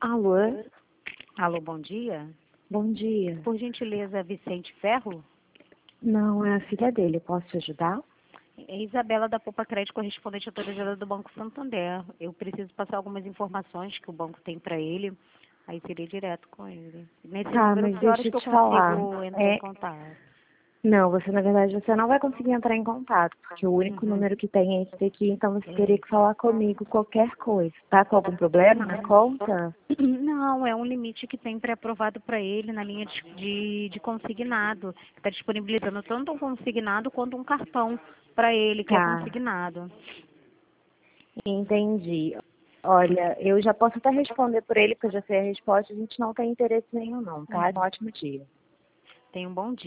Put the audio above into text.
Alô? Alô, bom dia. Bom dia. Por gentileza, Vicente Ferro? Não, é a filha dele. Posso te ajudar? É Isabela da Poupa Crédito, correspondente autorizada do Banco Santander. Eu preciso passar algumas informações que o banco tem para ele. Aí seria direto com ele. Nesse Tá, número, mas que horas deixa eu que eu te falar. consigo entrar em contato? Não, na verdade, você não vai conseguir entrar em contato, porque o único Uhum. número que tem é esse daqui, então você teria que falar comigo qualquer coisa. Tá com algum problema na conta? Não, é um limite que tem pré-aprovado para ele na linha de consignado. Está disponibilizando tanto um consignado quanto um cartão para ele, que é Tá, consignado. entendi. Olha, eu já posso até responder por ele, porque eu já sei a resposta, a gente não tem interesse nenhum não, tá? Um ótimo dia. Tenha um bom dia.